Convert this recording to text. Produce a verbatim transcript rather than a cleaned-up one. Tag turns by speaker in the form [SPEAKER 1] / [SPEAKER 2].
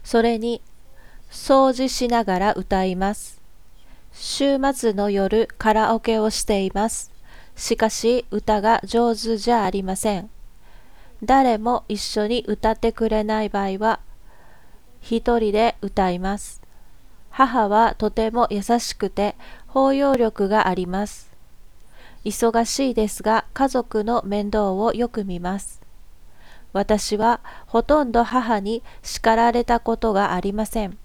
[SPEAKER 1] それに、掃除しながら歌います。週末の夜、カラオケをしています。しかし、歌が上手じゃありません。誰も一緒に歌ってくれない場合は、一人で歌います。母はとても優しくて包容力があります。忙しいですが家族の面倒をよく見ます。私はほとんど母に叱られたことがありません。